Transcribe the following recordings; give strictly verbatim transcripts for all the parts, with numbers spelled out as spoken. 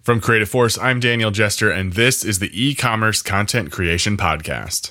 From Creative Force, I'm Daniel Jester, and this is the E-Commerce Content Creation Podcast.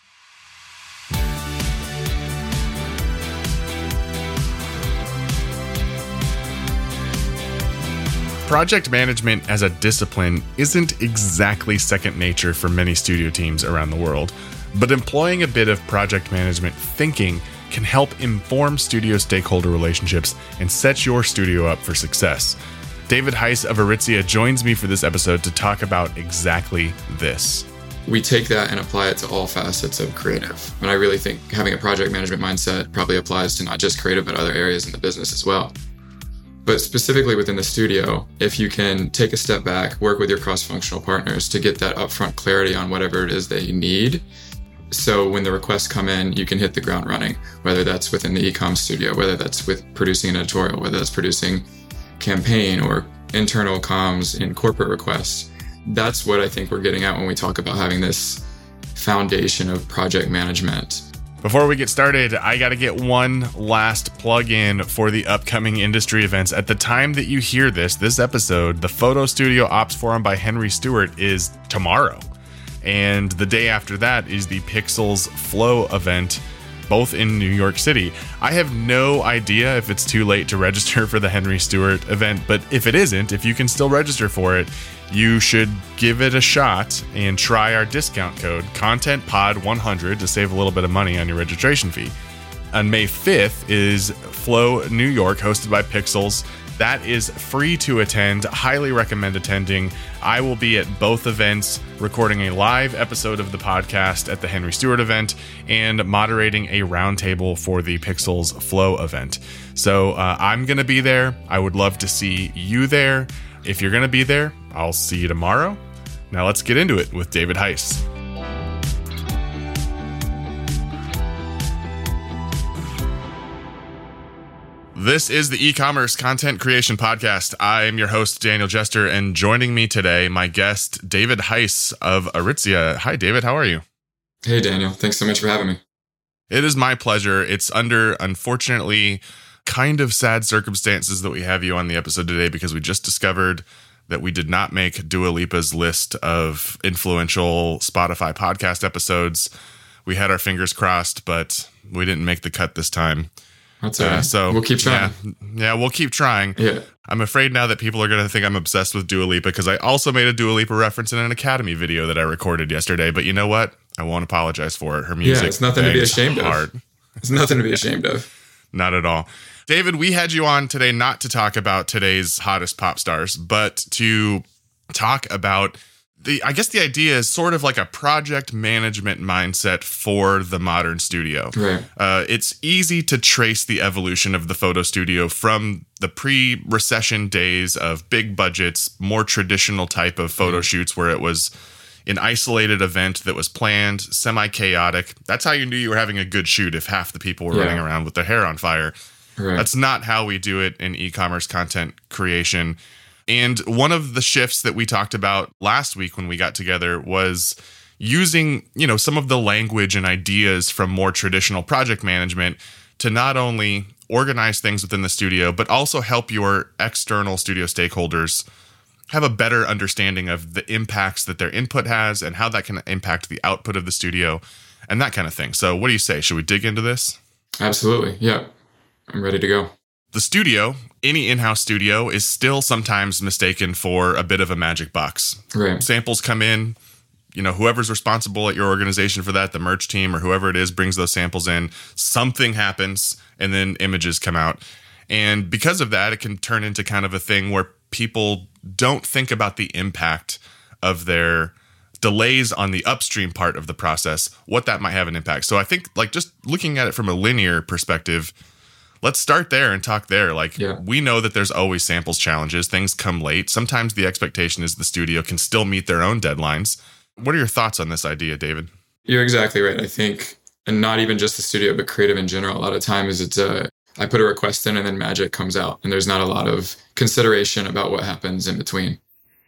Project management as a discipline isn't exactly second nature for many studio teams around the world, but employing a bit of project management thinking can help inform studio stakeholder relationships and set your studio up for success. David Heiss of Aritzia joins me for this episode to talk about exactly this. We take that and apply it to all facets of creative. And I really think having a project management mindset probably applies to not just creative, but other areas in the business as well. But specifically within the studio, if you can take a step back, work with your cross-functional partners to get that upfront clarity on whatever it is that you need. So when the requests come in, you can hit the ground running, whether that's within the e-com studio, whether that's with producing an editorial, whether that's producing campaign or internal comms in corporate requests. That's what I think we're getting at when we talk about having this foundation of project management. Before we get started, I got to get one last plug in for the upcoming industry events. At the time that you hear this, this episode, the Photo Studio Ops Forum by Henry Stewart is tomorrow. And the day after that is the Pixels Flow event, both in New York City. I have no idea if it's too late to register for the Henry Stewart event, but if it isn't, if you can still register for it, you should give it a shot and try our discount code, Content Pod one hundred, to save a little bit of money on your registration fee. On May fifth is Flow New York, hosted by Pixels. That is free to attend. Highly recommend attending. I will be at both events, recording a live episode of the podcast at the Henry Stewart event and moderating a roundtable for the Pixels Flow event. So uh, I'm going to be there. I would love to see you there. If you're going to be there, I'll see you tomorrow. Now let's get into it with David Heiss. This is the E-Commerce Content Creation Podcast. I'm your host, Daniel Jester, and joining me today, my guest, David Heiss of Aritzia. Hi, David. How are you? Hey, Daniel. Thanks so much for having me. It is my pleasure. It's under, unfortunately, kind of sad circumstances that we have you on the episode today because we just discovered that we did not make Dua Lipa's list of influential Spotify podcast episodes. We had our fingers crossed, but we didn't make the cut this time. That's all right. Uh, so we'll keep trying. Yeah, yeah, we'll keep trying. Yeah. I'm afraid now that people are going to think I'm obsessed with Dua Lipa because I also made a Dua Lipa reference in an Academy video that I recorded yesterday. But you know what? I won't apologize for it. Her music yeah, it's nothing to be ashamed hard. of. It's nothing to be ashamed of. Not at all. David, we had you on today not to talk about today's hottest pop stars, but to talk about the, I guess the idea is sort of like a project management mindset for the modern studio. Right. Uh, it's easy to trace the evolution of the photo studio from the pre-recession days of big budgets, more traditional type of photo mm-hmm. shoots where it was an isolated event that was planned, semi-chaotic. That's how you knew you were having a good shoot if half the people were yeah. running around with their hair on fire. Right. That's not how we do it in e-commerce content creation. And one of the shifts that we talked about last week when we got together was using, you know, some of the language and ideas from more traditional project management to not only organize things within the studio, but also help your external studio stakeholders have a better understanding of the impacts that their input has and how that can impact the output of the studio and that kind of thing. So what do you say? Should we dig into this? Absolutely. Yeah. I'm ready to go. The studio, any in-house studio, is still sometimes mistaken for a bit of a magic box. Right. Samples come in, you know, whoever's responsible at your organization for that, the merch team or whoever it is, brings those samples in. Something happens, and then images come out. And because of that, it can turn into kind of a thing where people don't think about the impact of their delays on the upstream part of the process, what that might have an impact. So I think, like, just looking at it from a linear perspective, let's start there and talk there. Like, yeah. we know that there's always samples challenges. Things come late. Sometimes the expectation is the studio can still meet their own deadlines. What are your thoughts on this idea, David? You're exactly right. I think, and not even just the studio, but creative in general, a lot of times it's a, I put a request in and then magic comes out. And there's not a lot of consideration about what happens in between.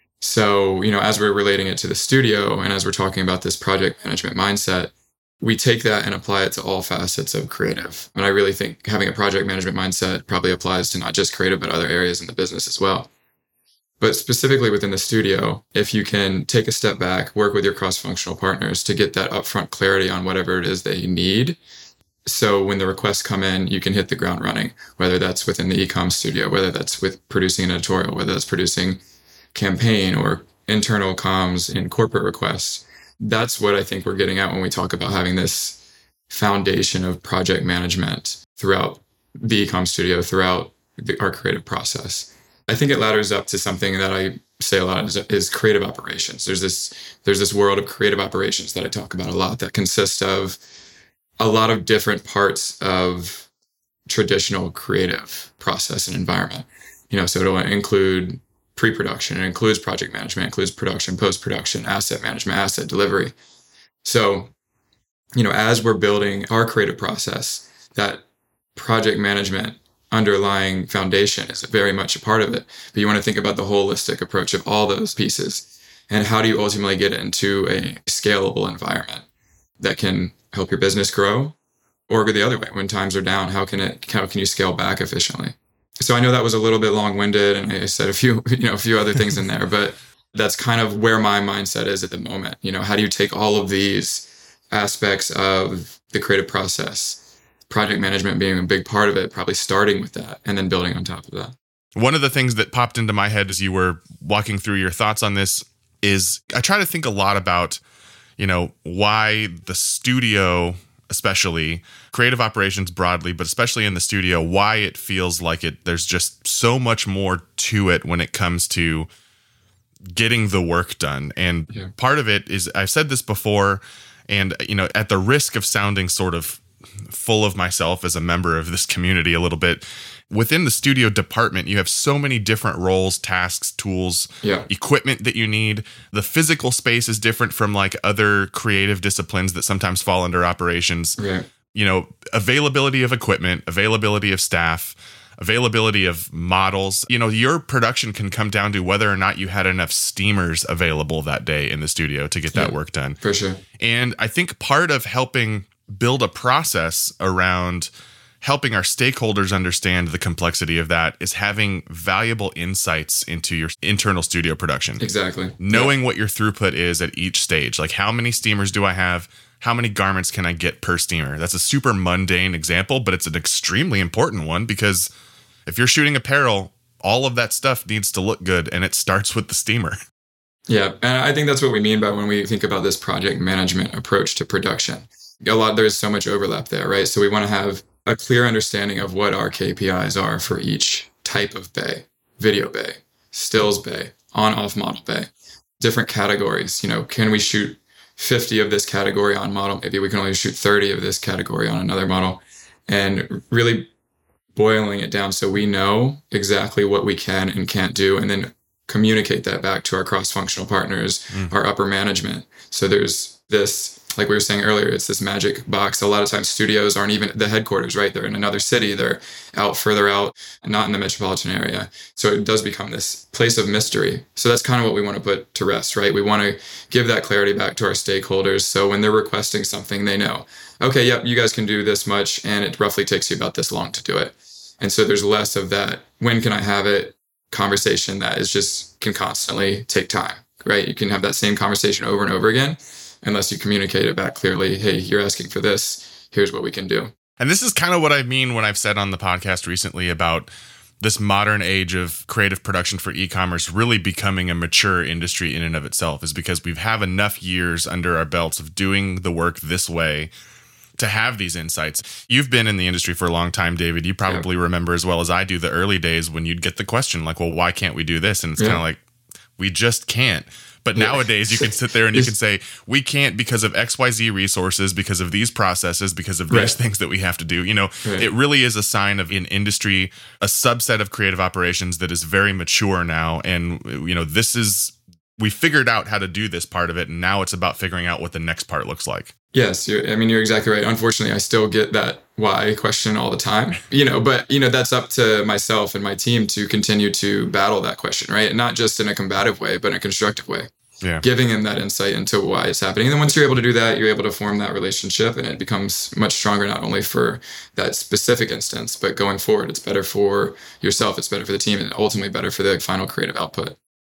So, you know, as we're relating it to the studio and as we're talking about this project management mindset, we take that and apply it to all facets of creative. And I really think having a project management mindset probably applies to not just creative, but other areas in the business as well. But specifically within the studio, if you can take a step back, work with your cross-functional partners to get that upfront clarity on whatever it is they need. So when the requests come in, you can hit the ground running, whether that's within the e-com studio, whether that's with producing an editorial, whether that's producing campaign or internal comms in corporate requests. That's what I think we're getting at when we talk about having this foundation of project management throughout the e-com studio, throughout the, our creative process. I think it ladders up to something that I say a lot is, is creative operations. There's this there's this world of creative operations that I talk about a lot that consists of a lot of different parts of traditional creative process and environment. You know, so it'll include pre-production, it includes project management, it includes production, post-production, asset management, asset delivery. So, you know, as we're building our creative process, that project management underlying foundation is very much a part of it. But you want to think about the holistic approach of all those pieces. And how do you ultimately get it into a scalable environment that can help your business grow, or go the other way when times are down? How can it, how can you scale back efficiently? So I know that was a little bit long-winded and I said a few, you know, a few other things in there, but that's kind of where my mindset is at the moment. You know, how do you take all of these aspects of the creative process, project management being a big part of it, probably starting with that and then building on top of that. One of the things that popped into my head as you were walking through your thoughts on this is I try to think a lot about, you know, why the studio, especially creative operations broadly, but especially in the studio, why it feels like it, there's just so much more to it when it comes to getting the work done. And yeah. part of it is, I've said this before, and, you know, at the risk of sounding sort of full of myself as a member of this community a little bit, within the studio department, you have so many different roles, tasks, tools, yeah. equipment that you need. The physical space is different from like other creative disciplines that sometimes fall under operations. Yeah. You know, availability of equipment, availability of staff, availability of models. You know, your production can come down to whether or not you had enough steamers available that day in the studio to get that yeah, work done. For sure. And I think part of helping build a process around helping our stakeholders understand the complexity of that is having valuable insights into your internal studio production. Exactly. Knowing yeah. what your throughput is at each stage. Like, how many steamers do I have? How many garments can I get per steamer? That's a super mundane example, but it's an extremely important one, because if you're shooting apparel, all of that stuff needs to look good, and it starts with the steamer. Yeah, and I think that's what we mean by when we think about this project management approach to production. A lot, there's so much overlap there, right? So we want to have a clear understanding of what our K P Is are for each type of bay: video bay, stills bay, on-off model bay, different categories. You know, can we shoot fifty of this category on model? Maybe we can only shoot thirty of this category on another model, and really boiling it down so we know exactly what we can and can't do, and then communicate that back to our cross-functional partners, mm. our upper management. So there's this, like we were saying earlier, it's this magic box. A lot of times studios aren't even the headquarters, right? They're in another city. They're out further out, not in the metropolitan area. So it does become this place of mystery. So that's kind of what we want to put to rest, right? We want to give that clarity back to our stakeholders. So when they're requesting something, they know, okay, yep, you guys can do this much, and it roughly takes you about this long to do it. And so there's less of that, when can I have it conversation that is just can constantly take time, right? You can have that same conversation over and over again, unless you communicate it back clearly. Hey, you're asking for this. Here's what we can do. And this is kind of what I mean when I've said on the podcast recently about this modern age of creative production for e-commerce really becoming a mature industry in and of itself, is because we've have enough years under our belts of doing the work this way to have these insights. You've been in the industry for a long time, David. You probably yeah. remember as well as I do the early days when you'd get the question like, well, why can't we do this? And it's yeah. kind of like, we just can't. But yeah. nowadays you can sit there and you can say, we can't because of X Y Z resources, because of these processes, because of these right. things that we have to do. You know, right. it really is a sign of an industry, a subset of creative operations that is very mature now. And, you know, this is, we figured out how to do this part of it. And now it's about figuring out what the next part looks like. Yes. You're, I mean, you're exactly right. Unfortunately, I still get that why question all the time, you know, but, you know, that's up to myself and my team to continue to battle that question, right? Not just in a combative way, but in a constructive way. Yeah. Giving them that insight into why it's happening. And then once you're able to do that, you're able to form that relationship, and it becomes much stronger, not only for that specific instance, but going forward, it's better for yourself, it's better for the team, and ultimately better for the final creative output.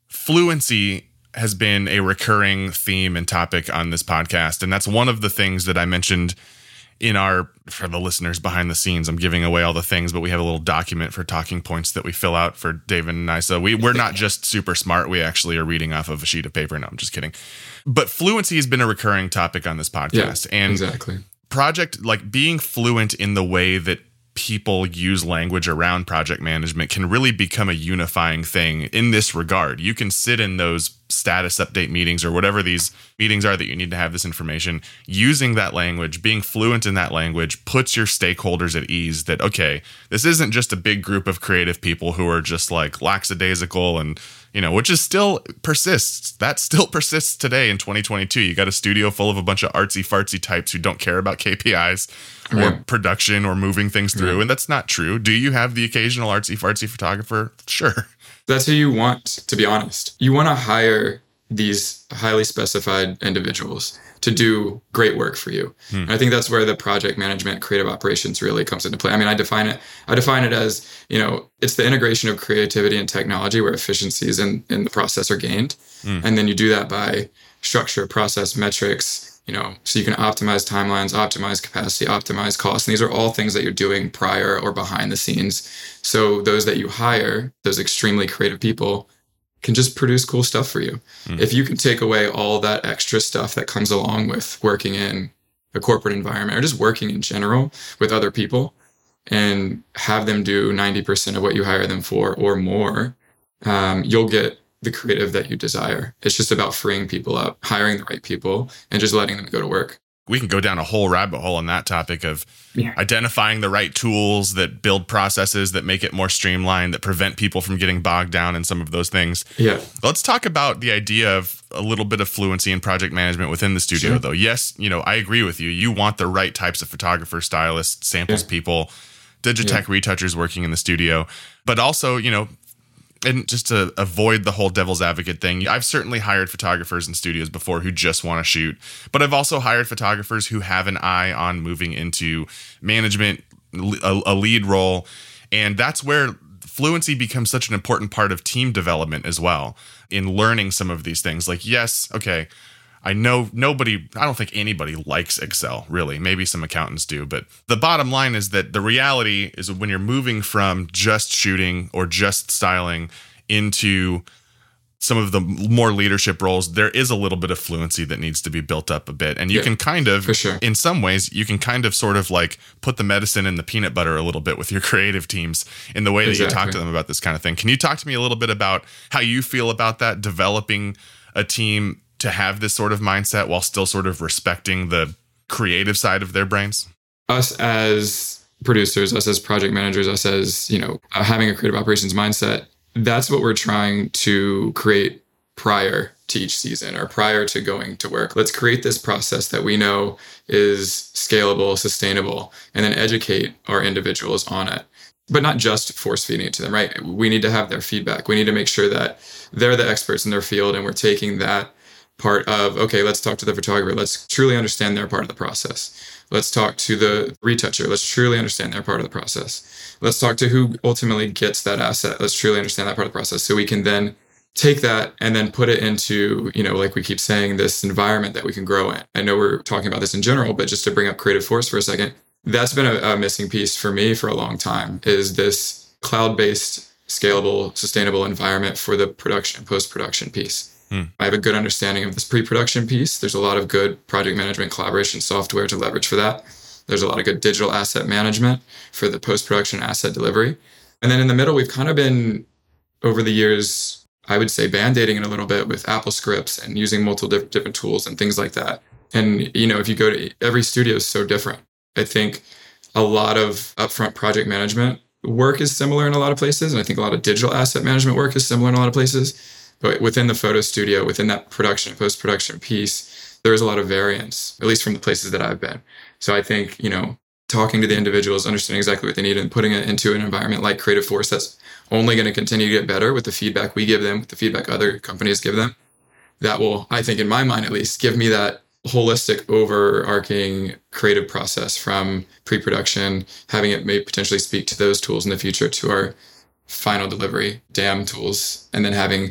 fluency has been a recurring theme and topic on this podcast. And that's one of the things that I mentioned in our, for the listeners behind the scenes, I'm giving away all the things, but we have a little document for talking points that we fill out for David and I. So we, we're not just super smart. We actually are reading off of a sheet of paper. No, I'm just kidding. But fluency has been a recurring topic on this podcast. Yeah, and exactly. Project, like being fluent in the way that people use language around project management can really become a unifying thing in this regard. You can sit in those status update meetings or whatever these meetings are that you need to have this information, using that language, being fluent in that language puts your stakeholders at ease that, okay, this isn't just a big group of creative people who are just like lackadaisical and, you know, which is still persists. That still persists today in twenty twenty-two. You got a studio full of a bunch of artsy fartsy types who don't care about K P Is or Right. production or moving things through. Right. And that's not true. Do you have the occasional artsy fartsy photographer? Sure. That's who you want, to be honest. You want to hire these highly specified individuals to do great work for you. Hmm. And I think that's where the project management, creative operations really comes into play. I mean, I define it, I define it as, you know, it's the integration of creativity and technology where efficiencies in, in the process are gained. Hmm. And then you do that by structure, process, metrics, you know, so you can optimize timelines, optimize capacity, optimize costs. And these are all things that you're doing prior or behind the scenes. So those that you hire, those extremely creative people, can just produce cool stuff for you. Mm. If you can take away all that extra stuff that comes along with working in a corporate environment or just working in general with other people and have them do ninety percent of what you hire them for or more, um, you'll get the creative that you desire. It's just about freeing people up, hiring the right people, and just letting them go to work. We can go down a whole rabbit hole on that topic of Yeah. identifying the right tools that build processes that make it more streamlined, that prevent people from getting bogged down in some of those things. Yeah. Let's talk about the idea of a little bit of fluency in project management within the studio, Sure. though. Yes, you know, I agree with you. You want the right types of photographers, stylists, samples Yeah. people, Digitech retouchers working in the studio, but also, you know, and just to avoid the whole devil's advocate thing, I've certainly hired photographers in studios before who just want to shoot, but I've also hired photographers who have an eye on moving into management, a, a lead role. And that's where fluency becomes such an important part of team development as well, in learning some of these things. Like, yes, okay, I know nobody, I don't think anybody likes Excel, really. Maybe some accountants do. But the bottom line is that the reality is when you're moving from just shooting or just styling into some of the more leadership roles, there is a little bit of fluency that needs to be built up a bit. And you Yeah, can kind of, for sure. in some ways, you can kind of sort of like put the medicine in the peanut butter a little bit with your creative teams in the way that you talk Exactly. to them about this kind of thing. Can you talk to me a little bit about how you feel about that, developing a team to have this sort of mindset while still sort of respecting the creative side of their brains? Us as producers, us as project managers, us as, you know, uh, having a creative operations mindset, that's what we're trying to create prior to each season or prior to going to work. Let's create this process that we know is scalable, sustainable, and then educate our individuals on it. But not just force feeding it to them, right? We need to have their feedback. We need to make sure that they're the experts in their field and we're taking that part of, okay, let's talk to the photographer. Let's truly understand their part of the process. Let's talk to the retoucher. Let's truly understand their part of the process. Let's talk to who ultimately gets that asset. Let's truly understand that part of the process so we can then take that and then put it into, you know, like we keep saying, this environment that we can grow in. I know we're talking about this in general, but just to bring up Creative Force for a second, that's been a, a missing piece for me for a long time, is this cloud-based, scalable, sustainable environment for the production and post-production piece. Hmm. I have a good understanding of this pre-production piece. There's a lot of good project management collaboration software to leverage for that. There's a lot of good digital asset management for the post-production asset delivery. And then in the middle, we've kind of been, over the years, I would say band-aiding it a little bit with Apple scripts and using multiple diff- different tools and things like that. And, you know, if you go to, every studio is so different. I think a lot of upfront project management work is similar in a lot of places. And I think a lot of digital asset management work is similar in a lot of places. But within the photo studio, within that production, post-production piece, there is a lot of variance, at least from the places that I've been. So I think, you know, talking to the individuals, understanding exactly what they need and putting it into an environment like Creative Force that's only going to continue to get better with the feedback we give them, with the feedback other companies give them, that will, I think in my mind at least, give me that holistic, overarching creative process from pre-production, having it may potentially speak to those tools in the future to our final delivery, D A M tools, and then having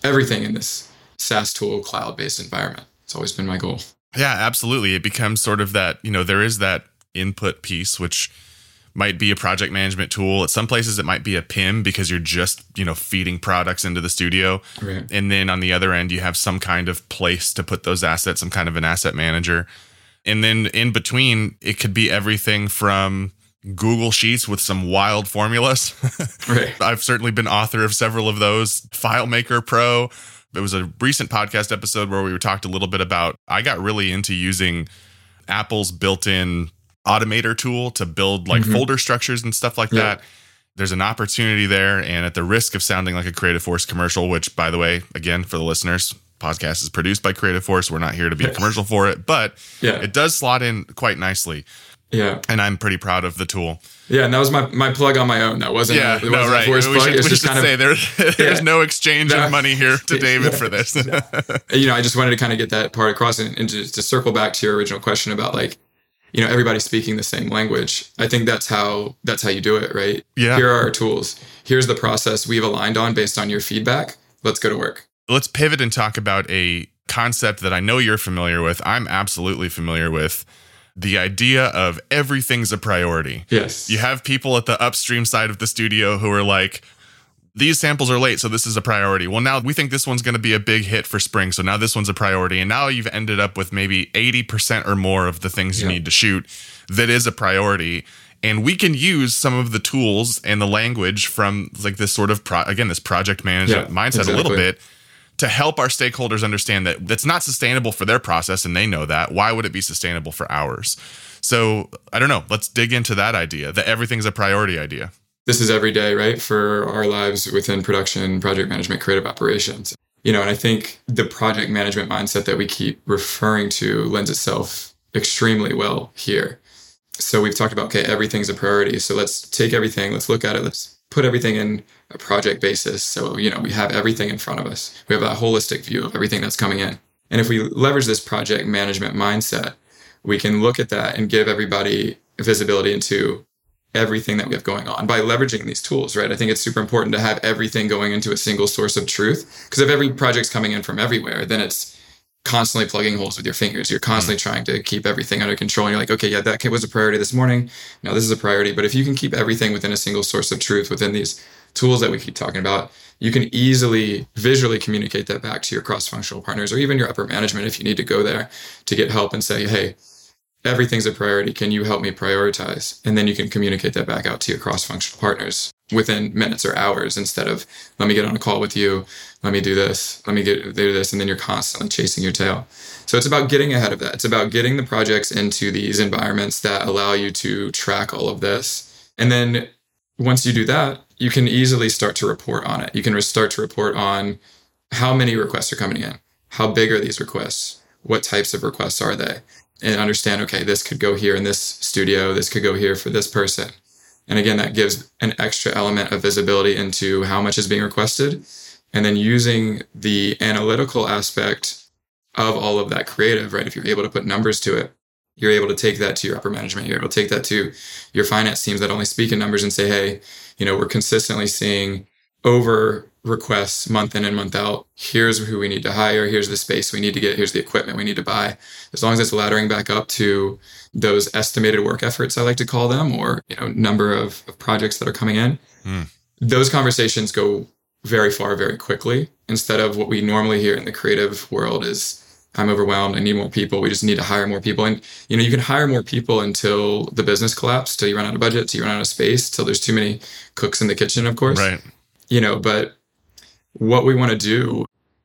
everything in this SaaS tool, cloud-based environment. It's always been my goal. Yeah, absolutely. It becomes sort of that, you know, there is that input piece, which might be a project management tool. At some places it might be a P I M because you're just, you know, feeding products into the studio. Right. And then on the other end, you have some kind of place to put those assets, some kind of an asset manager. And then in between, it could be everything from Google Sheets with some wild formulas. Right. I've certainly been author of several of those. FileMaker Pro. It was a recent podcast episode where we talked a little bit about, I got really into using Apple's built-in Automator tool to build like mm-hmm. folder structures and stuff like yeah. that. There's an opportunity there. And at the risk of sounding like a Creative Force commercial, which by the way, again, for the listeners, podcast is produced by Creative Force. We're not here to be a commercial for it, but yeah. it does slot in quite nicely. Yeah. And I'm pretty proud of the tool. Yeah. And that was my, my plug on my own. That wasn't, yeah, it wasn't no, right. a Force we plug. should, It's we just should kind say of, there, there's yeah. no exchange no. of money here to David for this. You know, I just wanted to kind of get that part across and, and just to circle back to your original question about like, you know, everybody speaking the same language. I think that's how that's how you do it, right? Yeah. Here are our tools. Here's the process we've aligned on based on your feedback. Let's go to work. Let's pivot and talk about a concept that I know you're familiar with. I'm absolutely familiar with. The idea of everything's a priority. Yes. You have people at the upstream side of the studio who are like, these samples are late, so this is a priority. Well, now we think this one's going to be a big hit for spring, so now this one's a priority. And now you've ended up with maybe eighty percent or more of the things you yeah. need to shoot that is a priority. And we can use some of the tools and the language from like this sort of, pro- again, this project management yeah, mindset exactly. a little bit to help our stakeholders understand that that's not sustainable for their process, and they know that. Why would it be sustainable for ours? So I don't know. Let's dig into that idea, that everything's a priority idea. This is every day, right? For our lives within production, project management, creative operations. You know, and I think the project management mindset that we keep referring to lends itself extremely well here. So we've talked about, okay, everything's a priority. So let's take everything, let's look at it, let's put everything in a project basis. So, you know, we have everything in front of us. We have a holistic view of everything that's coming in. And if we leverage this project management mindset, we can look at that and give everybody visibility into everything that we have going on by leveraging these tools, right? I think it's super important to have everything going into a single source of truth, because if every project's coming in from everywhere, then it's constantly plugging holes with your fingers. You're constantly mm-hmm. trying to keep everything under control. And you're like, okay, yeah, that was a priority this morning. Now this is a priority. But if you can keep everything within a single source of truth within these tools that we keep talking about, you can easily visually communicate that back to your cross-functional partners or even your upper management if you need to go there to get help and say, hey, everything's a priority. Can you help me prioritize? And then you can communicate that back out to your cross-functional partners within minutes or hours instead of, let me get on a call with you. Let me do this. Let me get do this. And then you're constantly chasing your tail. So it's about getting ahead of that. It's about getting the projects into these environments that allow you to track all of this. And then once you do that, you can easily start to report on it. You can start to report on how many requests are coming in. How big are these requests? What types of requests are they? And understand, okay, this could go here in this studio. This could go here for this person. And again, that gives an extra element of visibility into how much is being requested. And then using the analytical aspect of all of that creative, right? If you're able to put numbers to it, you're able to take that to your upper management. You're able to take that to your finance teams that only speak in numbers and say, hey, you know, we're consistently seeing over requests month in and month out. Here's who we need to hire. Here's the space we need to get. Here's the equipment we need to buy. As long as it's laddering back up to those estimated work efforts, I like to call them, or, you know, number of, of projects that are coming in, mm. those conversations go very far, very quickly, instead of what we normally hear in the creative world is, I'm overwhelmed. I need more people. We just need to hire more people. And, you know, you can hire more people until the business collapses, till you run out of budget, till you run out of space, till there's too many cooks in the kitchen, of course. Right. You know, but what we want to do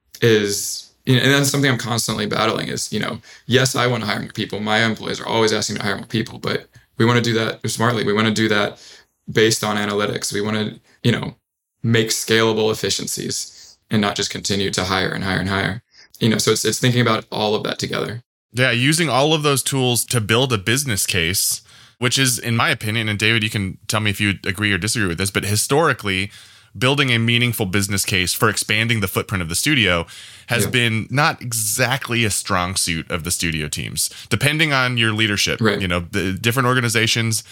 is, you know, and that's something I'm constantly battling is, you know, yes, I want to hire more people. My employees are always asking me to hire more people, but we want to do that smartly. We want to do that based on analytics. We want to, you know, make scalable efficiencies and not just continue to hire and hire and hire. You know, so it's it's thinking about all of that together. Yeah, using all of those tools to build a business case, which is, in my opinion, and David, you can tell me if you agree or disagree with this, but historically, building a meaningful business case for expanding the footprint of the studio has yeah. been not exactly a strong suit of the studio teams, depending on your leadership. Right. You know, the different organizations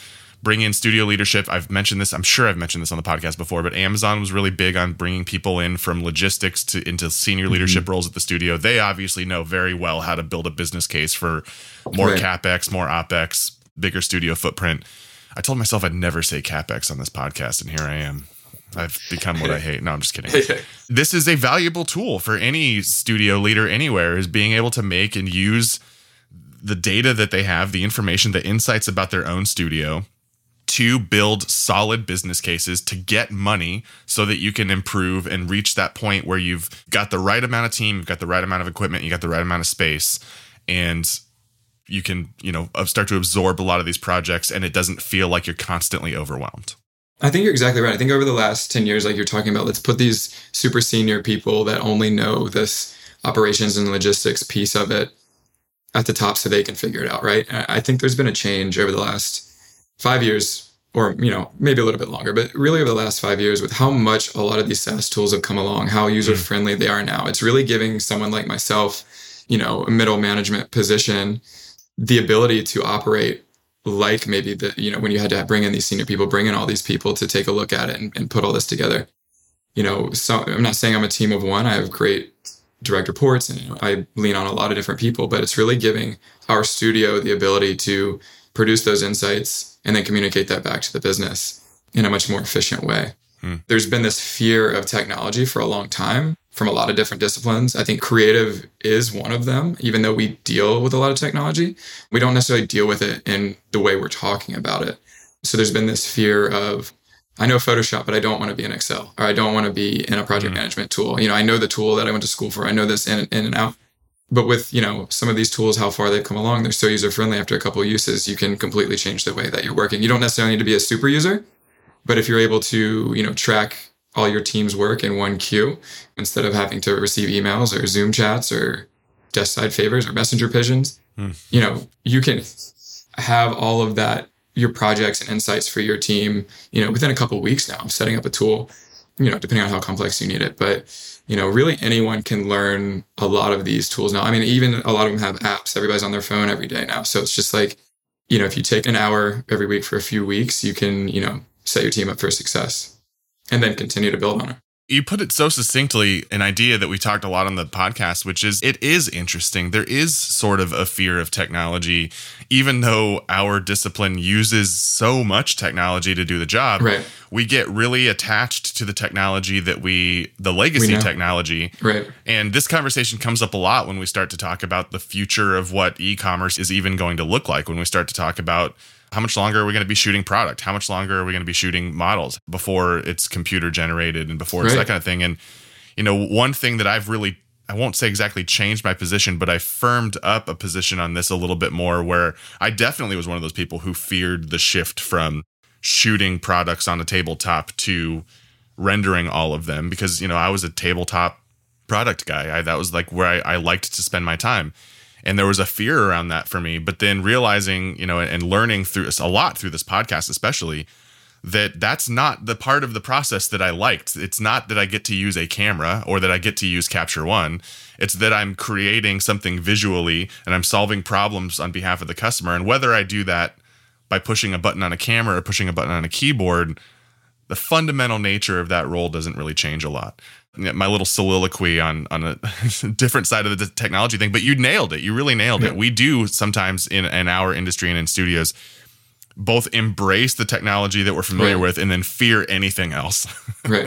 bring in studio leadership. I've mentioned this. I'm sure I've mentioned this on the podcast before, but Amazon was really big on bringing people in from logistics to into senior leadership mm-hmm. roles at the studio. They obviously know very well how to build a business case for more right. CapEx, more OpEx, bigger studio footprint. I told myself I'd never say CapEx on this podcast, and here I am. I've become what I hate. No, I'm just kidding. This is a valuable tool for any studio leader anywhere, is being able to make and use the data that they have, the information, the insights about their own studio, to build solid business cases to get money so that you can improve and reach that point where you've got the right amount of team, you've got the right amount of equipment, you got the right amount of space, and you can, you know, start to absorb a lot of these projects, and it doesn't feel like you're constantly overwhelmed. I think you're exactly right. I think over the last ten years, like you're talking about, let's put these super senior people that only know this operations and logistics piece of it at the top so they can figure it out, right? I think there's been a change over the last five years, or, you know, maybe a little bit longer, but really over the last five years with how much a lot of these SaaS tools have come along, how user-friendly they are now. It's really giving someone like myself, you know, a middle management position, the ability to operate like maybe the, you know, when you had to bring in these senior people, bring in all these people to take a look at it and, and put all this together. You know, so I'm not saying I'm a team of one. I have great direct reports and, you know, I lean on a lot of different people, but it's really giving our studio the ability to produce those insights and then communicate that back to the business in a much more efficient way. Hmm. There's been this fear of technology for a long time from a lot of different disciplines. I think creative is one of them. Even though we deal with a lot of technology, we don't necessarily deal with it in the way we're talking about it. So there's been this fear of, I know Photoshop, but I don't want to be in Excel, or I don't want to be in a project mm-hmm. management tool. You know, I know the tool that I went to school for. I know this in, in and out. But with, you know, some of these tools, how far they've come along, they're so user-friendly. After a couple of uses, you can completely change the way that you're working. You don't necessarily need to be a super user, but if you're able to, you know, track all your team's work in one queue, instead of having to receive emails or Zoom chats or desk side favors or messenger pigeons, mm. you know, you can have all of that, your projects and insights for your team, you know, within a couple of weeks now of setting up a tool, you know, depending on how complex you need it. But, you know, really anyone can learn a lot of these tools now. I mean, even a lot of them have apps. Everybody's on their phone every day now. So it's just like, you know, if you take an hour every week for a few weeks, you can, you know, set your team up for success and then continue to build on it. You put it so succinctly, an idea that we talked a lot on the podcast, which is it is interesting. There is sort of a fear of technology, even though our discipline uses so much technology to do the job. Right. We get really attached to the technology that we, the legacy we technology. Right. And this conversation comes up a lot when we start to talk about the future of what e-commerce is even going to look like, when we start to talk about how much longer are we going to be shooting product? How much longer are we going to be shooting models before it's computer generated and before it's right. that kind of thing? And, you know, one thing that I've really, I won't say exactly changed my position, but I firmed up a position on this a little bit more, where I definitely was one of those people who feared the shift from shooting products on a tabletop to rendering all of them, because, you know, I was a tabletop product guy. I, that was like where I, I liked to spend my time. And there was a fear around that for me. But then realizing, you know, and learning through a lot through this podcast, especially, that that's not the part of the process that I liked. It's not that I get to use a camera or that I get to use Capture One. It's that I'm creating something visually and I'm solving problems on behalf of the customer. And whether I do that by pushing a button on a camera or pushing a button on a keyboard, the fundamental nature of that role doesn't really change a lot. My little soliloquy on, on a different side of the technology thing, but you nailed it. You really nailed it. We do sometimes in, in our industry and in studios both embrace the technology that we're familiar right. with and then fear anything else. Right.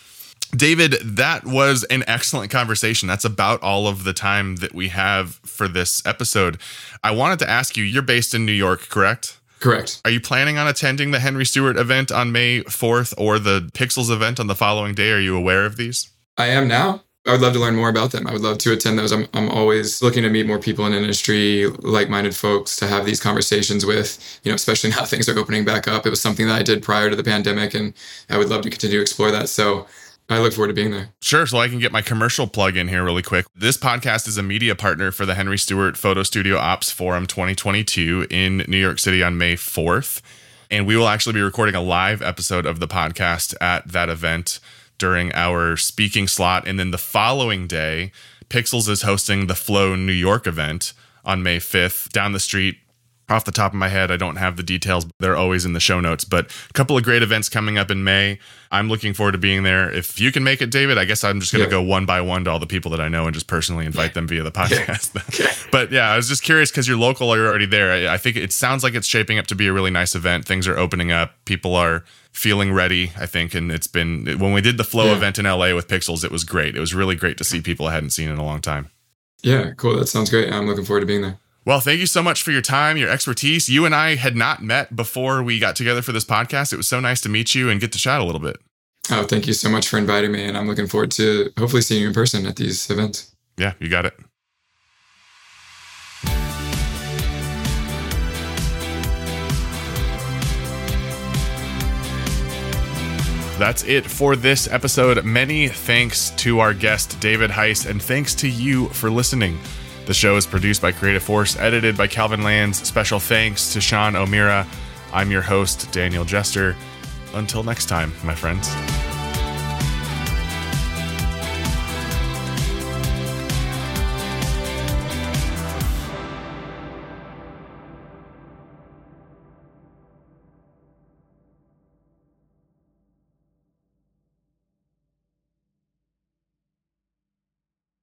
David, that was an excellent conversation. That's about all of the time that we have for this episode. I wanted to ask you, you're based in New York, correct? Correct. Are you planning on attending the Henry Stewart event on May fourth or the Pixels event on the following day? Are you aware of these? I am now. I would love to learn more about them. I would love to attend those. I'm I'm always looking to meet more people in the industry, like-minded folks to have these conversations with, you know, especially now things are opening back up. It was something that I did prior to the pandemic, and I would love to continue to explore that. So I look forward to being there. Sure. So I can get my commercial plug in here really quick. This podcast is a media partner for the Henry Stewart Photo Studio Ops Forum twenty twenty-two in New York City on May fourth. And we will actually be recording a live episode of the podcast at that event during our speaking slot. And then the following day, Pixels is hosting the Flow New York event on May fifth down the street Off the top of my head, I don't have the details. They're always in the show notes, but a couple of great events coming up in May. I'm looking forward to being there. If you can make it, David, I guess I'm just going to yeah. go one by one to all the people that I know and just personally invite them via the podcast. Yeah. Okay. But yeah, I was just curious because you're local, you're already there. I, I think it sounds like it's shaping up to be a really nice event. Things are opening up. People are feeling ready, I think. And it's been, when we did the Flow yeah. event in L A with Pixels, it was great. It was really great to see people I hadn't seen in a long time. Yeah, cool. That sounds great. I'm looking forward to being there. Well, thank you so much for your time, your expertise. You and I had not met before we got together for this podcast. It was so nice to meet you and get to chat a little bit. Oh, thank you so much for inviting me. And I'm looking forward to hopefully seeing you in person at these events. Yeah, you got it. That's it for this episode. Many thanks to our guest, David Heiss, and thanks to you for listening. The show is produced by Creative Force, edited by Calvin Lands. Special thanks to Sean O'Meara. I'm your host, Daniel Jester. Until next time, my friends.